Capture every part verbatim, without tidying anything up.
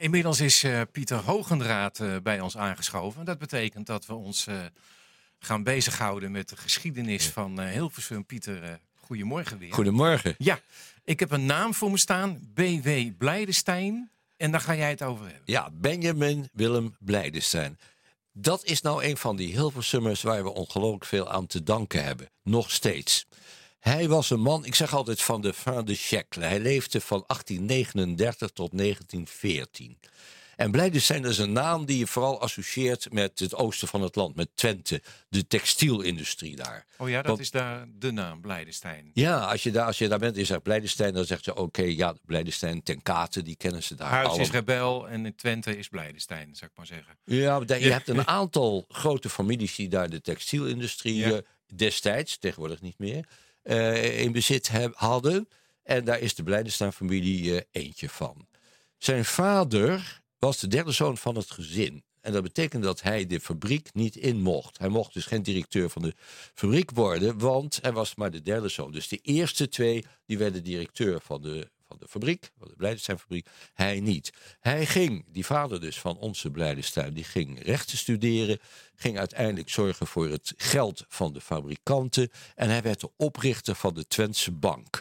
inmiddels is uh, Pieter Hogendraad uh, bij ons aangeschoven. Dat betekent dat we ons uh, gaan bezighouden met de geschiedenis van uh, Hilversum. Pieter, uh, goedemorgen weer. Goedemorgen. Ja, ik heb een naam voor me staan. B W Blijdenstein. En daar ga jij het over hebben. Ja, Benjamin Willem Blijdenstein. Dat is nou een van die Hilversummers waar we ongelooflijk veel aan te danken hebben. Nog steeds. Hij was een man, ik zeg altijd van de fin de siècle. Hij leefde van achttien negenendertig tot negentien veertien. En Blijdenstein is een naam die je vooral associeert met het oosten van het land. Met Twente, de textielindustrie daar. Oh ja, dat Want, is daar de naam, Blijdenstein. Ja, als je daar, als je daar bent en je zegt Blijdenstein, dan zegt ze oké, okay, ja, Blijdenstein, Ten Kate, die kennen ze daar. Huis allemaal. is Rebel en in Twente is Blijdenstein, zou ik maar zeggen. Ja, je hebt een aantal grote families die daar de textielindustrie ja. uh, destijds, tegenwoordig niet meer, uh, in bezit heb, hadden. En daar is de Blijdenstein-familie uh, eentje van. Zijn vader was de derde zoon van het gezin. En dat betekent dat hij de fabriek niet in mocht. Hij mocht dus geen directeur van de fabriek worden, want hij was maar de derde zoon. Dus de eerste twee die werden directeur van de, van de fabriek, van de Blijdenstein-fabriek. Hij niet. Hij ging, die vader dus van onze Blijdenstein, die ging rechten studeren, ging uiteindelijk zorgen voor het geld van de fabrikanten. En hij werd de oprichter van de Twentse Bank.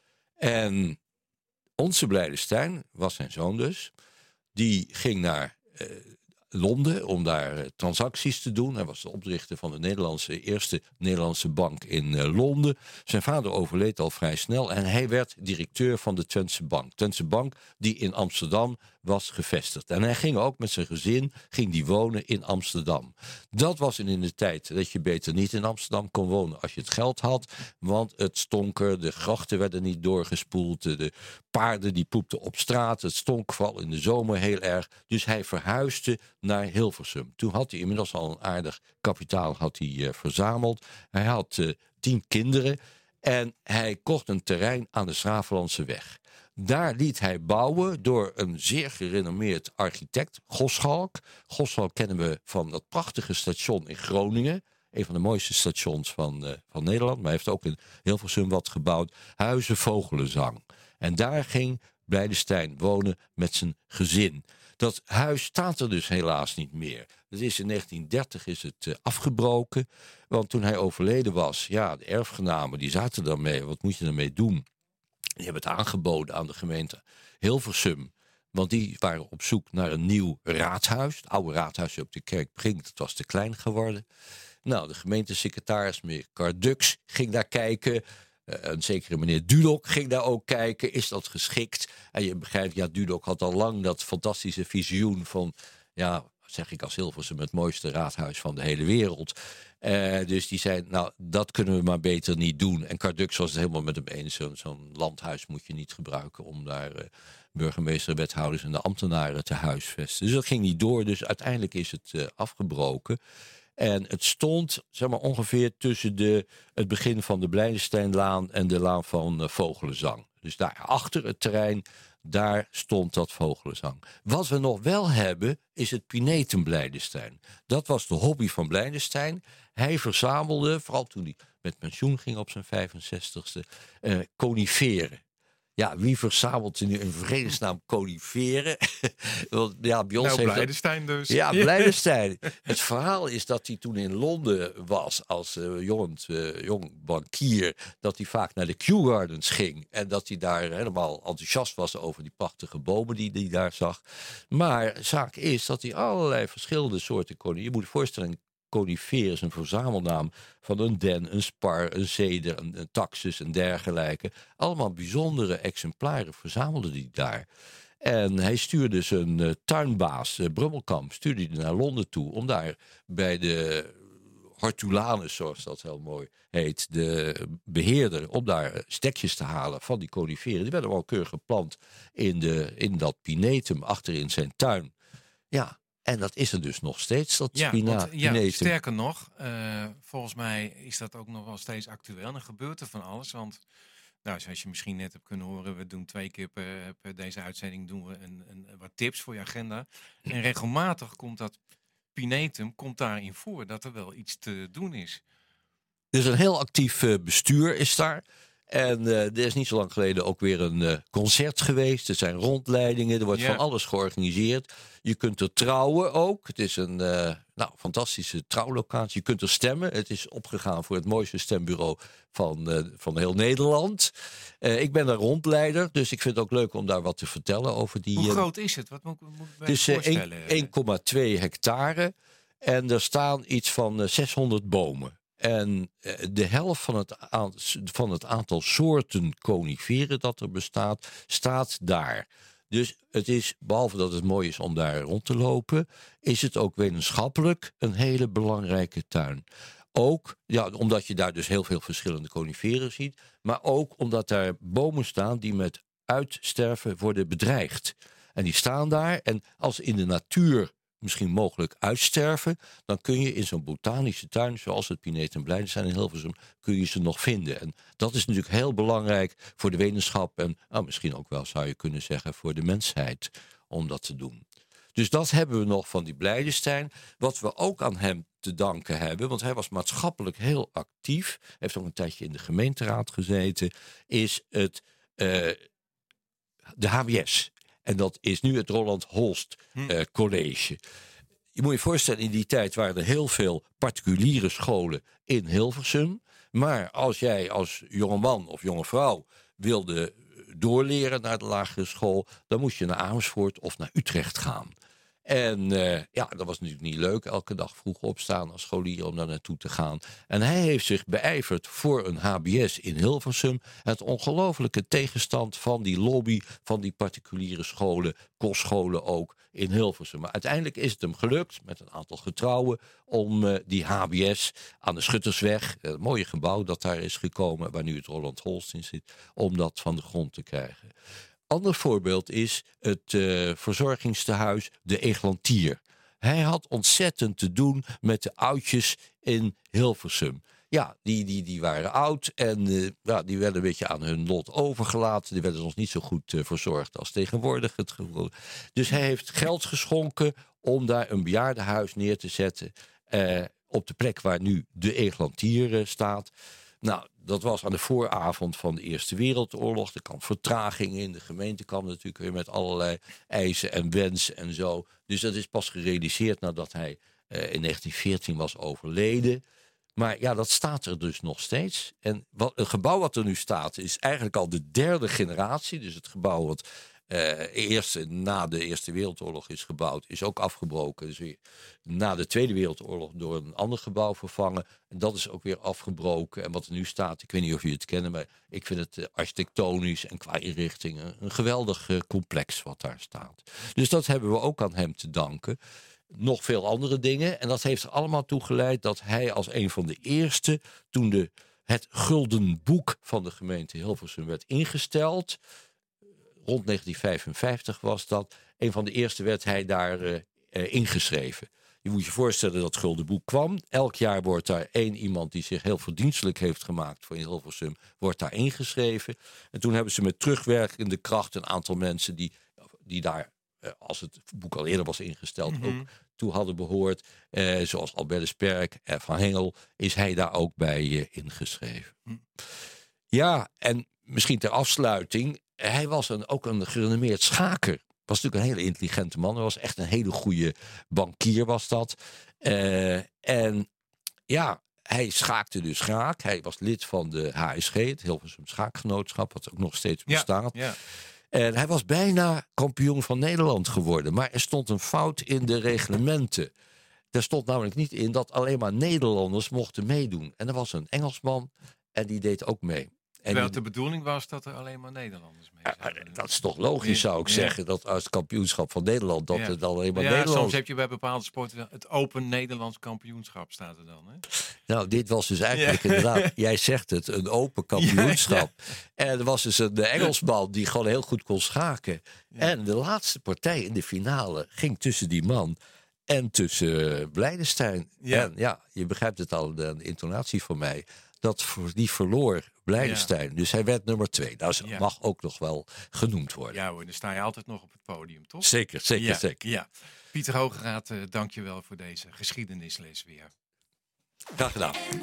En onze Blijdenstein, was zijn zoon dus, die ging naar uh, Londen om daar uh, transacties te doen. Hij was de oprichter van de Nederlandse, eerste Nederlandse bank in uh, Londen. Zijn vader overleed al vrij snel en hij werd directeur van de Twentse Bank. Twentse Bank die in Amsterdam was gevestigd. En hij ging ook met zijn gezin ging die wonen in Amsterdam. Dat was in de tijd dat je beter niet in Amsterdam kon wonen als je het geld had. Want het stonk er, de grachten werden niet doorgespoeld. De paarden die poepten op straat. Het stonk vooral in de zomer heel erg. Dus hij verhuisde naar Hilversum. Toen had hij inmiddels al een aardig kapitaal had hij, uh, verzameld. Hij had uh, tien kinderen. En hij kocht een terrein aan de Schravenlandse weg. Daar liet hij bouwen door een zeer gerenommeerd architect, Goschalk. Goschalk kennen we van dat prachtige station in Groningen. Een van de mooiste stations van, uh, van Nederland. Maar hij heeft ook in Hilversum wat gebouwd. Huizen Vogelenzang. En daar ging Blijdenstein wonen met zijn gezin. Dat huis staat er dus helaas niet meer. Dat is in negentien dertig is het uh, afgebroken. Want toen hij overleden was, ja, de erfgenamen die zaten daarmee. Wat moet je ermee doen? Die hebben het aangeboden aan de gemeente Hilversum. Want die waren op zoek naar een nieuw raadhuis. Het oude raadhuis op de Kerkbrink, dat was te klein geworden. Nou, de gemeentesecretaris, meneer Cardux, ging daar kijken. Uh, een zekere meneer Dudok ging daar ook kijken. Is dat geschikt? En je begrijpt, ja, Dudok had al lang dat fantastische visioen van, ja, zeg ik als Hilversum, het mooiste raadhuis van de hele wereld. Uh, dus die zei, nou, dat kunnen we maar beter niet doen. En Cardux was het helemaal met hem eens. Zo, zo'n landhuis moet je niet gebruiken om daar uh, burgemeester, wethouders en de ambtenaren te huisvesten. Dus dat ging niet door. Dus uiteindelijk is het uh, afgebroken. En het stond, zeg maar, ongeveer tussen de, het begin van de Blijdensteinlaan en de laan van uh, Vogelenzang. Dus daar achter het terrein, daar stond dat Vogelenzang. Wat we nog wel hebben, is het Pinetum Blijdenstein. Dat was de hobby van Blijdenstein. Hij verzamelde, vooral toen hij met pensioen ging op zijn vijfenzestigste, uh, coniferen. Ja, wie verzamelt er nu in vredesnaam coniferen? Want, ja, bij ons nou, heeft Blijdenstein dus. Ja, Blijdenstein. Het verhaal is dat hij toen in Londen was als uh, jong, uh, jong bankier, dat hij vaak naar de Kew Gardens ging. En dat hij daar helemaal enthousiast was over die prachtige bomen die hij daar zag. Maar zaak is dat hij allerlei verschillende soorten coniferen. Je moet je voorstellen, coniferen is een verzamelnaam van een den, een spar, een ceder, een, een taxus en dergelijke. Allemaal bijzondere exemplaren verzamelde hij daar. En hij stuurde zijn uh, tuinbaas, uh, Brummelkamp, stuurde hij naar Londen toe om daar bij de hortulanus, zoals dat heel mooi heet, de beheerder, om daar stekjes te halen van die coniferen. Die werden wel keurig geplant in, de, in dat pinetum achter in zijn tuin. Ja. En dat is er dus nog steeds, dat ja, spina- want, ja, pinetum. Sterker nog, uh, volgens mij is dat ook nog wel steeds actueel. En er gebeurt er van alles. Want, nou, zoals je misschien net hebt kunnen horen, we doen twee keer per, per deze uitzending doen we een, een, wat tips voor je agenda. En regelmatig komt dat pinetum komt daarin voor, dat er wel iets te doen is. Dus een heel actief uh, bestuur is daar. En uh, er is niet zo lang geleden ook weer een uh, concert geweest. Er zijn rondleidingen, er wordt Ja. van alles georganiseerd. Je kunt er trouwen ook. Het is een uh, nou, fantastische trouwlocatie. Je kunt er stemmen. Het is opgegaan voor het mooiste stembureau van, uh, van heel Nederland. Uh, ik ben daar rondleider, dus ik vind het ook leuk om daar wat te vertellen over die... Hoe uh, groot is het? Wat moet, moet ik me het is uh, voorstellen? één komma twee hectare en er staan iets van uh, zeshonderd bomen. En de helft van het, aan, van het aantal soorten coniferen dat er bestaat, staat daar. Dus het is, behalve dat het mooi is om daar rond te lopen, is het ook wetenschappelijk een hele belangrijke tuin. Ook ja, omdat je daar dus heel veel verschillende coniferen ziet, maar ook omdat daar bomen staan die met uitsterven worden bedreigd. En die staan daar en als in de natuur misschien mogelijk uitsterven, dan kun je in zo'n botanische tuin, zoals het Pineet en Blijdenstein in Hilversum, kun je ze nog vinden. En dat is natuurlijk heel belangrijk voor de wetenschap en nou, misschien ook wel, zou je kunnen zeggen, voor de mensheid om dat te doen. Dus dat hebben we nog van die Blijdenstein. Wat we ook aan hem te danken hebben, want hij was maatschappelijk heel actief, heeft ook een tijdje in de gemeenteraad gezeten, is het uh, de H B S. En dat is nu het Roland Holst uh, College. Je moet je voorstellen, in die tijd waren er heel veel particuliere scholen in Hilversum. Maar als jij als jongeman of jonge vrouw wilde doorleren naar de lagere school, dan moest je naar Amersfoort of naar Utrecht gaan. En uh, ja, dat was natuurlijk niet leuk. Elke dag vroeg opstaan als scholier om daar naartoe te gaan. En hij heeft zich beijverd voor een H B S in Hilversum. Het ongelofelijke tegenstand van die lobby van die particuliere scholen, kostscholen ook in Hilversum. Maar uiteindelijk is het hem gelukt met een aantal getrouwen om uh, die H B S aan de Schuttersweg, het mooie gebouw dat daar is gekomen, waar nu het Roland Holst in zit, om dat van de grond te krijgen. Ander voorbeeld is het uh, verzorgingstehuis De Eglantier. Hij had ontzettend te doen met de oudjes in Hilversum. Ja, die, die, die waren oud en uh, ja, die werden een beetje aan hun lot overgelaten. Die werden soms niet zo goed uh, verzorgd als tegenwoordig het geval. Dus hij heeft geld geschonken om daar een bejaardenhuis neer te zetten. Uh, op de plek waar nu De Eglantier uh, staat. Nou, dat was aan de vooravond van de Eerste Wereldoorlog. Er kwam vertraging in. De gemeente kwam natuurlijk weer met allerlei eisen en wensen en zo. Dus dat is pas gerealiseerd nadat hij uh, in negentien veertien was overleden. Maar ja, dat staat er dus nog steeds. En wat, het gebouw wat er nu staat is eigenlijk al de derde generatie. Dus het gebouw wat uh, eerst na de Eerste Wereldoorlog is gebouwd, is ook afgebroken. Dus weer na de Tweede Wereldoorlog door een ander gebouw vervangen. En dat is ook weer afgebroken. En wat er nu staat, ik weet niet of jullie het kennen, maar ik vind het uh, architectonisch en qua inrichting een, een geweldig uh, complex wat daar staat. Dus dat hebben we ook aan hem te danken. Nog veel andere dingen. En dat heeft er allemaal toe geleid dat hij als een van de eerste, toen de, het Gulden Boek van de gemeente Hilversum werd ingesteld, rond negentien vijfenvijftig was dat, een van de eerste werd hij daar uh, uh, ingeschreven. Je moet je voorstellen dat het Gulden Boek kwam. Elk jaar wordt daar één iemand die zich heel verdienstelijk heeft gemaakt voor Hilversum, wordt daar ingeschreven. En toen hebben ze met terugwerkende kracht een aantal mensen die, die daar, als het boek al eerder was ingesteld, mm-hmm. ook toe hadden behoord. Eh, zoals Albertus Perk en Van Hengel is hij daar ook bij uh, ingeschreven. Mm. Ja, en misschien ter afsluiting, hij was een, ook een gerenommeerd schaker. Was natuurlijk een hele intelligente man. Hij was echt een hele goede bankier was dat. Uh, en ja, hij schaakte dus graag. Hij was lid van de H S G, het Hilversum Schaakgenootschap, wat ook nog steeds bestaat. Ja, ja. En hij was bijna kampioen van Nederland geworden. Maar er stond een fout in de reglementen. Er stond namelijk niet in dat alleen maar Nederlanders mochten meedoen. En er was een Engelsman en die deed ook mee. En Wel, de bedoeling was dat er alleen maar Nederlanders mee zouden doen. Dat is toch logisch, zou ik ja. zeggen, dat als het kampioenschap van Nederland, dat ja. het alleen maar ja, Nederlanders... Soms heb je bij bepaalde sporten het Open Nederlands kampioenschap staat er dan. Hè? Nou, dit was dus eigenlijk ja. inderdaad, jij zegt het, een open kampioenschap. Ja, ja. En er was dus een Engelsman die gewoon heel goed kon schaken. Ja. En de laatste partij in de finale ging tussen die man en tussen Blijdenstein. Ja. En ja, je begrijpt het al, de intonatie van mij. Dat voor die verloor Blijdenstein. Ja. Dus hij werd nummer twee. Dat ja. mag ook nog wel genoemd worden. Ja hoor, dan sta je altijd nog op het podium, toch? Zeker, zeker, ja. zeker. Ja. Pieter Hogeraad, uh, dank je wel voor deze geschiedenisles weer. Graag gedaan.